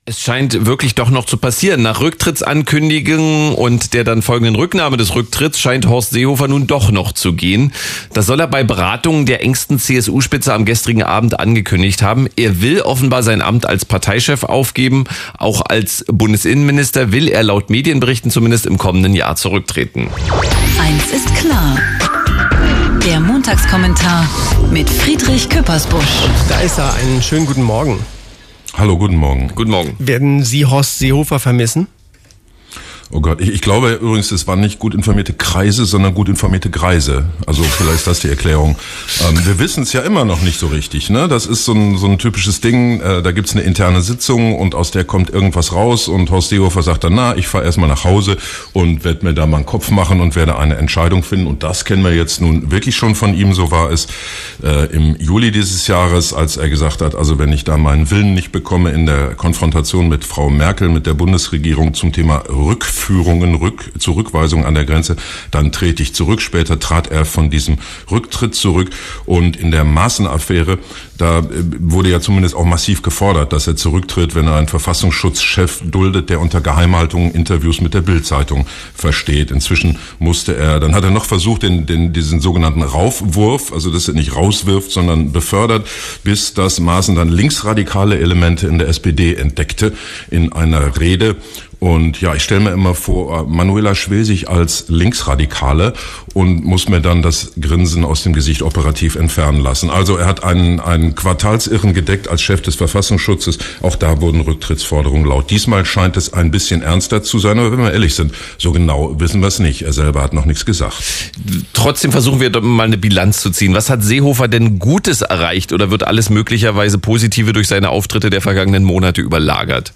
Es scheint wirklich doch noch zu passieren. Nach Rücktrittsankündigung und der dann folgenden Rücknahme des Rücktritts scheint Horst Seehofer nun doch noch zu gehen. Das soll er bei Beratungen der engsten CSU-Spitze am gestrigen Abend angekündigt haben. Er will offenbar sein Amt als Parteichef aufgeben. Auch als Bundesinnenminister will er laut Medienberichten zumindest im kommenden Jahr zurücktreten. Eins ist klar. Der Montagskommentar mit Friedrich Küppersbusch. Da ist er. Einen schönen guten Morgen. Hallo, guten Morgen. Guten Morgen. Werden Sie Horst Seehofer vermissen? Oh Gott, ich glaube übrigens, es waren nicht gut informierte Kreise, sondern gut informierte Greise. Also vielleicht ist das die Erklärung. Wir wissen es ja immer noch nicht so richtig, ne? Das ist so ein typisches Ding, da gibt's eine interne Sitzung und aus der kommt irgendwas raus und Horst Seehofer sagt dann, ich fahre erstmal nach Hause und werde mir da mal einen Kopf machen und werde eine Entscheidung finden. Und das kennen wir jetzt nun wirklich schon von ihm. So war es im Juli dieses Jahres, als er gesagt hat, also wenn ich da meinen Willen nicht bekomme in der Konfrontation mit Frau Merkel, mit der Bundesregierung zum Thema Zurückweisung an der Grenze, dann trete ich zurück. Später trat er von diesem Rücktritt zurück und in der Maaßen-Affäre, da wurde ja zumindest auch massiv gefordert, dass er zurücktritt, wenn er einen Verfassungsschutzchef duldet, der unter Geheimhaltung Interviews mit der Bild-Zeitung versteht. Inzwischen dann hat er noch versucht, diesen sogenannten Raufwurf, also dass er nicht rauswirft, sondern befördert, bis das Maaßen dann linksradikale Elemente in der SPD entdeckte in einer Rede. Und ja, ich stelle mir immer vor, Manuela Schwesig als Linksradikale und muss mir dann das Grinsen aus dem Gesicht operativ entfernen lassen. Also er hat einen Quartalsirren gedeckt als Chef des Verfassungsschutzes. Auch da wurden Rücktrittsforderungen laut. Diesmal scheint es ein bisschen ernster zu sein, aber wenn wir ehrlich sind, so genau wissen wir es nicht. Er selber hat noch nichts gesagt. Trotzdem versuchen wir doch mal eine Bilanz zu ziehen. Was hat Seehofer denn Gutes erreicht oder wird alles möglicherweise Positive durch seine Auftritte der vergangenen Monate überlagert?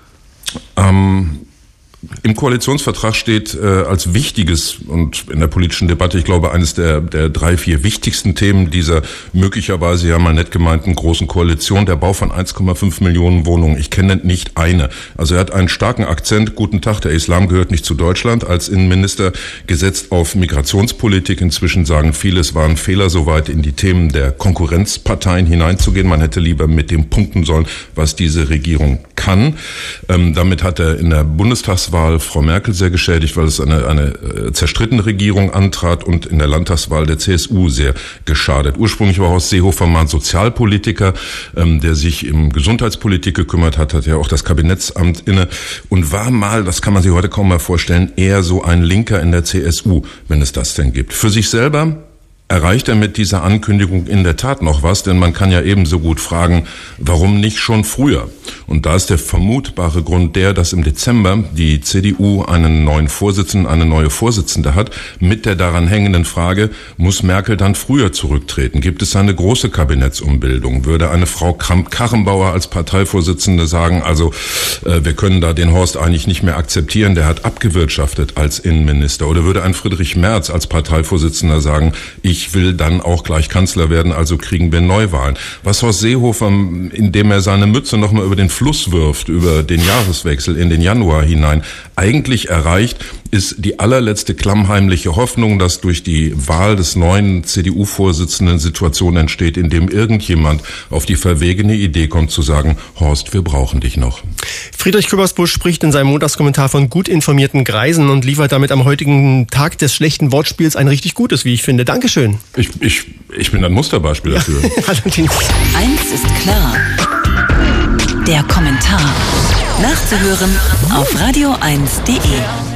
Im Koalitionsvertrag steht als wichtiges und in der politischen Debatte, ich glaube, eines der 3, 4 wichtigsten Themen dieser möglicherweise ja mal nett gemeinten großen Koalition, der Bau von 1,5 Millionen Wohnungen. Ich kenne nicht eine. Also er hat einen starken Akzent. Guten Tag, der Islam gehört nicht zu Deutschland. Als Innenminister gesetzt auf Migrationspolitik. Inzwischen sagen viele, es war ein Fehler, so weit in die Themen der Konkurrenzparteien hineinzugehen. Man hätte lieber mit dem punkten sollen, was diese Regierung kann. Damit hat er in der Bundestagswahl Frau Merkel sehr geschädigt, weil es eine zerstrittene Regierung antrat und in der Landtagswahl der CSU sehr geschadet. Ursprünglich war Horst Seehofer mal ein Sozialpolitiker, der sich um Gesundheitspolitik gekümmert hat, hat ja auch das Kabinettsamt inne und war mal, das kann man sich heute kaum mal vorstellen, eher so ein Linker in der CSU, wenn es das denn gibt. Für sich selber erreicht er mit dieser Ankündigung in der Tat noch was, denn man kann ja ebenso gut fragen, warum nicht schon früher? Und da ist der vermutbare Grund dass im Dezember die CDU einen neuen Vorsitzenden, eine neue Vorsitzende hat, mit der daran hängenden Frage, muss Merkel dann früher zurücktreten? Gibt es eine große Kabinettsumbildung? Würde eine Frau Kramp-Karrenbauer als Parteivorsitzende sagen, also wir können da den Horst eigentlich nicht mehr akzeptieren, der hat abgewirtschaftet als Innenminister? Oder würde ein Friedrich Merz als Parteivorsitzender sagen, ich will dann auch gleich Kanzler werden, also kriegen wir Neuwahlen. Was Horst Seehofer, indem er seine Mütze nochmal über den Fluss wirft, über den Jahreswechsel in den Januar hinein, eigentlich erreicht, ist die allerletzte klammheimliche Hoffnung, dass durch die Wahl des neuen CDU-Vorsitzenden Situation entsteht, in dem irgendjemand auf die verwegene Idee kommt zu sagen, Horst, wir brauchen dich noch. Friedrich Küppersbusch spricht in seinem Montagskommentar von gut informierten Greisen und liefert damit am heutigen Tag des schlechten Wortspiels ein richtig gutes, wie ich finde. Dankeschön. Ich bin ein Musterbeispiel dafür. Allerdings. Eins ist klar. Der Kommentar. Nachzuhören auf radio1.de.